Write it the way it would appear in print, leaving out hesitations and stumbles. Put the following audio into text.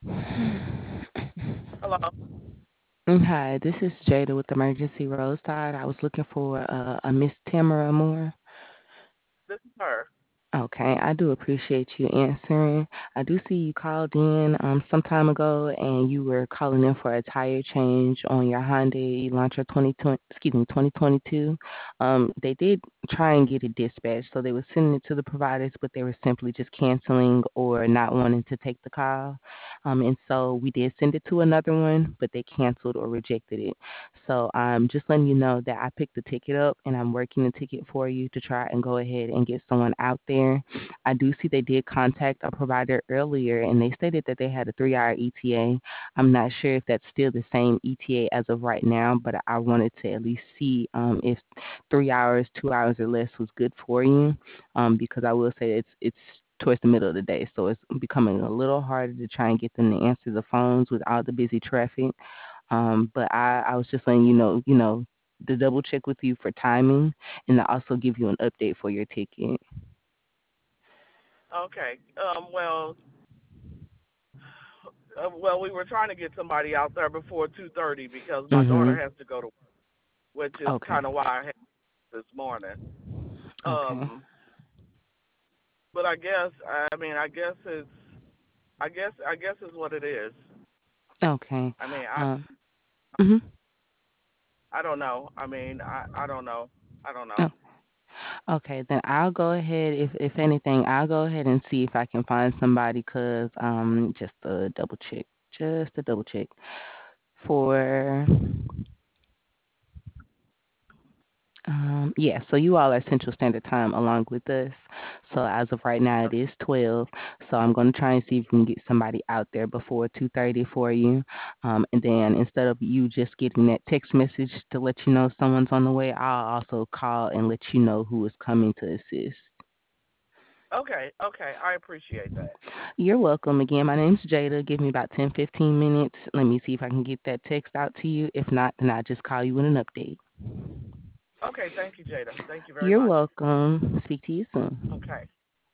Hello, Hi, this is Jada with Emergency Roadside. I was looking for a Miss Tamara Moore. this is her. Okay, I do appreciate you answering. I do see you called in some time ago and you were calling in for a tire change on your Hyundai Elantra 2022. They did try and get it dispatched, so they were sending it to the providers, but they were simply just canceling or not wanting to take the call. And so we did send it to another one, but they canceled or rejected it. So I'm just letting you know that I picked the ticket up and I'm working the ticket for you to try and go ahead and get someone out there. I do see they did contact a provider earlier and they stated that they had a 3 hour ETA. I'm not sure if that's still the same ETA as of right now, but I wanted to at least see if 3 hours, 2 hours or less was good for you, because I will say it's towards the middle of the day, so it's becoming a little harder to try and get them to answer the phones with all the busy traffic. But I was just letting to double check with you for timing and to also give you an update for your ticket. Okay. Well, we were trying to get somebody out there before 2:30 because my daughter Mhm. has to go to, which is Okay. kind of why I had this morning. Okay. Um, but I guess it's what it is. Okay. I mean, Um. Mhm. I don't know. I don't know. I don't know. Oh, okay. Then I'll go ahead. If anything, I'll go ahead and see if I can find somebody. Cause just a double check. Just a double check for yeah, so you all are Central Standard Time along with us. So as of right now, it is 12. So I'm going to try and see if we can get somebody out there before 2:30 for you. And then instead of you just getting that text message to let you know someone's on the way, I'll also call and let you know who is coming to assist. Okay, okay. I appreciate that. You're welcome. Again, my name's Jada. Give me about 10-15 minutes. Let me see if I can get that text out to you. If not, then I'll just call you with an update. Okay, thank you, Jada. Thank you very You're much. welcome. Speak to you soon. Okay.